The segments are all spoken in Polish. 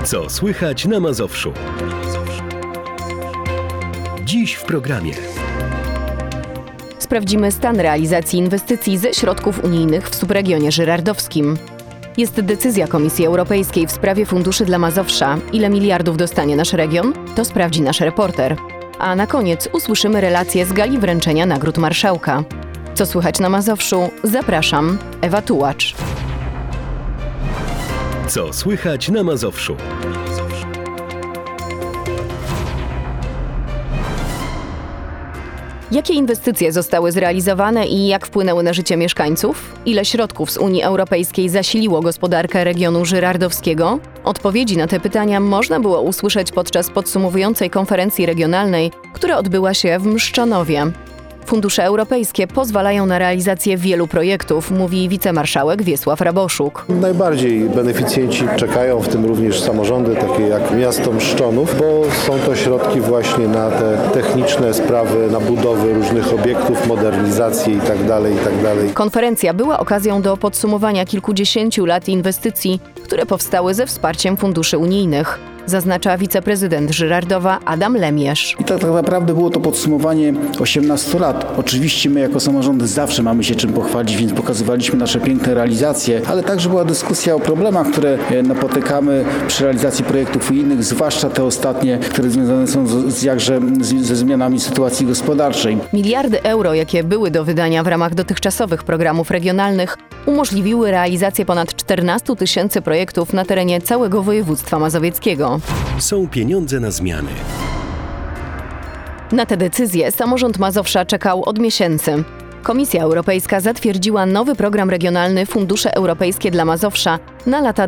Co słychać na Mazowszu? Dziś w programie. Sprawdzimy stan realizacji inwestycji ze środków unijnych w subregionie żyrardowskim. Jest decyzja Komisji Europejskiej w sprawie funduszy dla Mazowsza. Ile miliardów dostanie nasz region? To sprawdzi nasz reporter. A na koniec usłyszymy relacje z gali wręczenia nagród marszałka. Co słychać na Mazowszu? Zapraszam, Ewa Tułacz. Co słychać na Mazowszu? Jakie inwestycje zostały zrealizowane i jak wpłynęły na życie mieszkańców? Ile środków z Unii Europejskiej zasiliło gospodarkę regionu żyrardowskiego? Odpowiedzi na te pytania można było usłyszeć podczas podsumowującej konferencji regionalnej, która odbyła się w Mszczonowie. Fundusze europejskie pozwalają na realizację wielu projektów, mówi wicemarszałek Wiesław Raboszuk. Najbardziej beneficjenci czekają, w tym również samorządy, takie jak miasto Mszczonów, bo są to środki właśnie na te techniczne sprawy, na budowę różnych obiektów, modernizację itd. Konferencja była okazją do podsumowania kilkudziesięciu lat inwestycji, które powstały ze wsparciem funduszy unijnych, zaznacza wiceprezydent Żyrardowa Adam Lemierz. I tak naprawdę było to podsumowanie 18 lat. Oczywiście my jako samorządy zawsze mamy się czym pochwalić, więc pokazywaliśmy nasze piękne realizacje, ale także była dyskusja o problemach, które napotykamy przy realizacji projektów unijnych, zwłaszcza te ostatnie, które związane są ze zmianami sytuacji gospodarczej. Miliardy euro, jakie były do wydania w ramach dotychczasowych programów regionalnych, umożliwiły realizację ponad 14 000 projektów na terenie całego województwa mazowieckiego. Są pieniądze na zmiany. Na tę decyzję samorząd Mazowsza czekał od miesięcy. Komisja Europejska zatwierdziła nowy program regionalny Fundusze Europejskie dla Mazowsza na lata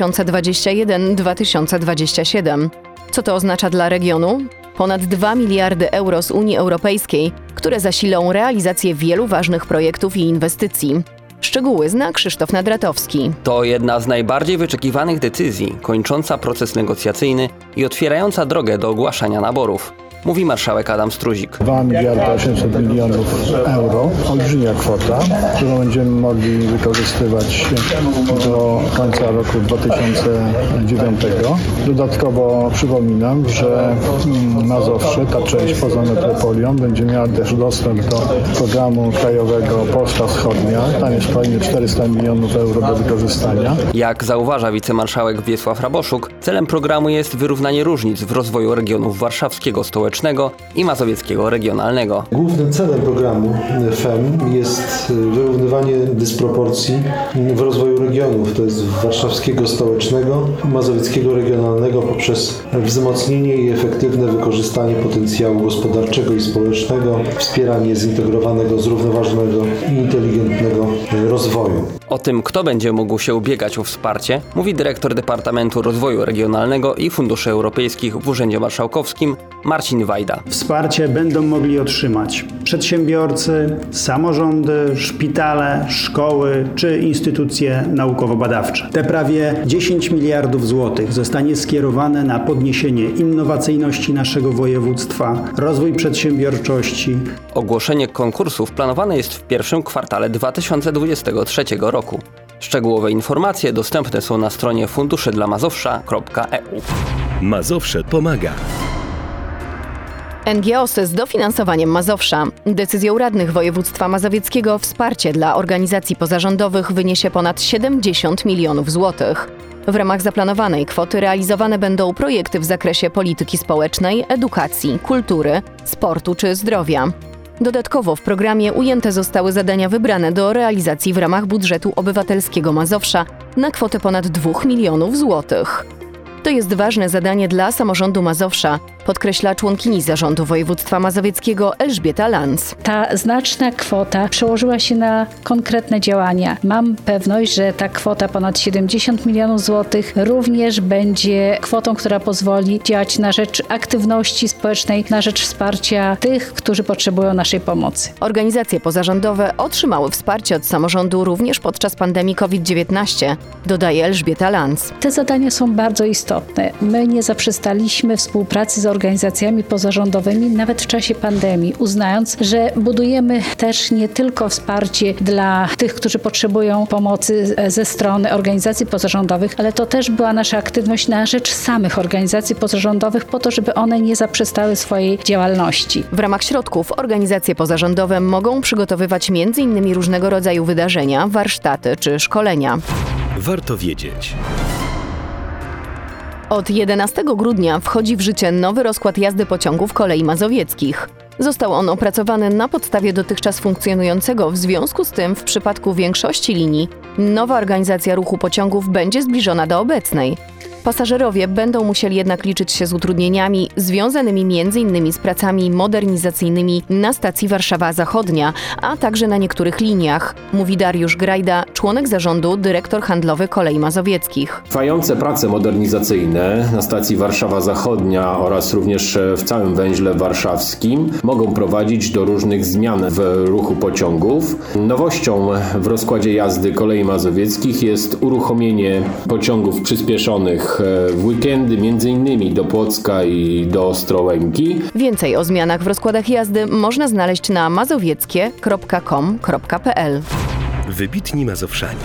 2021-2027. Co to oznacza dla regionu? Ponad 2 miliardy euro z Unii Europejskiej, które zasilą realizację wielu ważnych projektów i inwestycji. Szczegóły zna Krzysztof Nadratowski. To jedna z najbardziej wyczekiwanych decyzji, kończąca proces negocjacyjny i otwierająca drogę do ogłaszania naborów, mówi marszałek Adam Struzik. 2 miliardy 800 milionów euro, olbrzymia kwota, którą będziemy mogli wykorzystywać do końca roku 2009. Dodatkowo przypominam, że Mazowsze, ta część poza metropolią, będzie miała też dostęp do programu krajowego Polska Wschodnia. Tam jest kolejne 400 milionów euro do wykorzystania. Jak zauważa wicemarszałek Wiesław Raboszuk, celem programu jest wyrównanie różnic w rozwoju regionów warszawskiego stołecznego i mazowieckiego regionalnego. Głównym celem programu FEM jest wyrównywanie dysproporcji w rozwoju regionów, to jest warszawskiego stołecznego i mazowieckiego regionalnego poprzez wzmocnienie i efektywne wykorzystanie potencjału gospodarczego i społecznego, wspieranie zintegrowanego, zrównoważonego i inteligentnego rozwoju. O tym, kto będzie mógł się ubiegać o wsparcie, mówi dyrektor Departamentu Rozwoju Regionalnego i Funduszy Europejskich w Urzędzie Marszałkowskim Marcin Wajda. Wsparcie będą mogli otrzymać przedsiębiorcy, samorządy, szpitale, szkoły czy instytucje naukowo-badawcze. Te prawie 10 miliardów złotych zostanie skierowane na podniesienie innowacyjności naszego województwa, rozwój przedsiębiorczości. Ogłoszenie konkursów planowane jest w pierwszym kwartale 2023 roku. Szczegółowe informacje dostępne są na stronie funduszedlamazowsza.eu. Mazowsze pomaga. NGOsy z dofinansowaniem Mazowsza. Decyzją radnych województwa mazowieckiego wsparcie dla organizacji pozarządowych wyniesie ponad 70 milionów złotych. W ramach zaplanowanej kwoty realizowane będą projekty w zakresie polityki społecznej, edukacji, kultury, sportu czy zdrowia. Dodatkowo w programie ujęte zostały zadania wybrane do realizacji w ramach budżetu obywatelskiego Mazowsza na kwotę ponad 2 milionów złotych. To jest ważne zadanie dla samorządu Mazowsza, podkreśla członkini Zarządu Województwa Mazowieckiego Elżbieta Lanz. Ta znaczna kwota przełożyła się na konkretne działania. Mam pewność, że ta kwota ponad 70 milionów złotych również będzie kwotą, która pozwoli działać na rzecz aktywności społecznej, na rzecz wsparcia tych, którzy potrzebują naszej pomocy. Organizacje pozarządowe otrzymały wsparcie od samorządu również podczas pandemii COVID-19, dodaje Elżbieta Lanz. Te zadania są bardzo istotne. My nie zaprzestaliśmy współpracy z organizacjami pozarządowymi nawet w czasie pandemii, uznając, że budujemy też nie tylko wsparcie dla tych, którzy potrzebują pomocy ze strony organizacji pozarządowych, ale to też była nasza aktywność na rzecz samych organizacji pozarządowych po to, żeby one nie zaprzestały swojej działalności. W ramach środków organizacje pozarządowe mogą przygotowywać m.in. różnego rodzaju wydarzenia, warsztaty czy szkolenia. Warto wiedzieć. Od 11 grudnia wchodzi w życie nowy rozkład jazdy pociągów kolei mazowieckich. Został on opracowany na podstawie dotychczas funkcjonującego, w związku z tym w przypadku większości linii nowa organizacja ruchu pociągów będzie zbliżona do obecnej. Pasażerowie będą musieli jednak liczyć się z utrudnieniami związanymi m.in. z pracami modernizacyjnymi na stacji Warszawa Zachodnia, a także na niektórych liniach, mówi Dariusz Grajda, członek zarządu, dyrektor handlowy Kolei Mazowieckich. Trwające prace modernizacyjne na stacji Warszawa Zachodnia oraz również w całym węźle warszawskim mogą prowadzić do różnych zmian w ruchu pociągów. Nowością w rozkładzie jazdy Kolei Mazowieckich jest uruchomienie pociągów przyspieszonych w weekendy, m.in. do Płocka i do Ostrołęki. Więcej o zmianach w rozkładach jazdy można znaleźć na mazowieckie.com.pl. Wybitni Mazowszanie.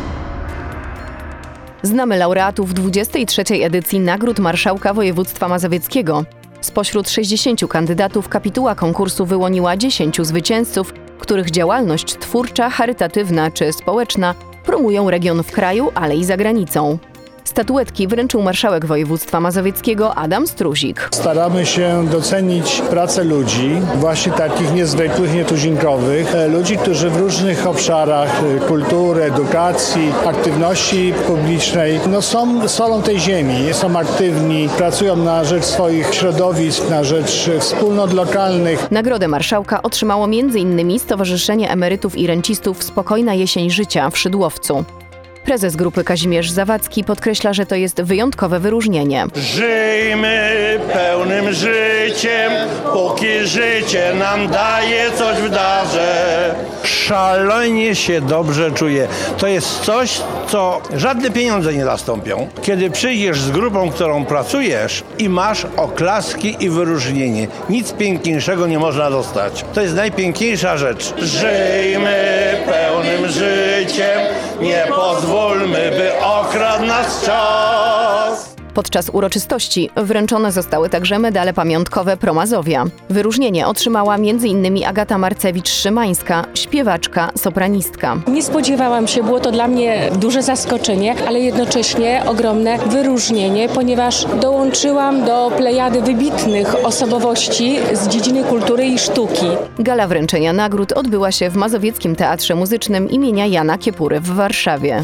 Znamy laureatów 23. edycji Nagród Marszałka Województwa Mazowieckiego. Spośród 60 kandydatów kapituła konkursu wyłoniła 10 zwycięzców, których działalność twórcza, charytatywna czy społeczna promują region w kraju, ale i za granicą. Statuetki wręczył marszałek województwa mazowieckiego Adam Struzik. Staramy się docenić pracę ludzi, właśnie takich niezwykłych, nietuzinkowych, ludzi, którzy w różnych obszarach kultury, edukacji, aktywności publicznej są solą tej ziemi, są aktywni, pracują na rzecz swoich środowisk, na rzecz wspólnot lokalnych. Nagrodę marszałka otrzymało m.in. Stowarzyszenie Emerytów i Rencistów Spokojna Jesień Życia w Szydłowcu. Prezes grupy Kazimierz Zawadzki podkreśla, że to jest wyjątkowe wyróżnienie. Żyjmy pełnym życiem, póki życie nam daje coś w darze. Szalenie się dobrze czuję. To jest coś, co żadne pieniądze nie zastąpią. Kiedy przyjdziesz z grupą, którą pracujesz i masz oklaski i wyróżnienie. Nic piękniejszego nie można dostać. To jest najpiękniejsza rzecz. Żyjmy pełnym życiem, nie pozwólmy, by okradł nas czas. Podczas uroczystości wręczone zostały także medale pamiątkowe Pro Mazowia. Wyróżnienie otrzymała m.in. Agata Marcewicz-Szymańska, śpiewaczka, sopranistka. Nie spodziewałam się, było to dla mnie duże zaskoczenie, ale jednocześnie ogromne wyróżnienie, ponieważ dołączyłam do plejady wybitnych osobowości z dziedziny kultury i sztuki. Gala wręczenia nagród odbyła się w Mazowieckim Teatrze Muzycznym imienia Jana Kiepury w Warszawie.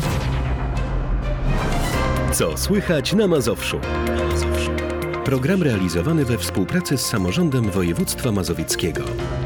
Co słychać na Mazowszu? Program realizowany we współpracy z Samorządem Województwa Mazowieckiego.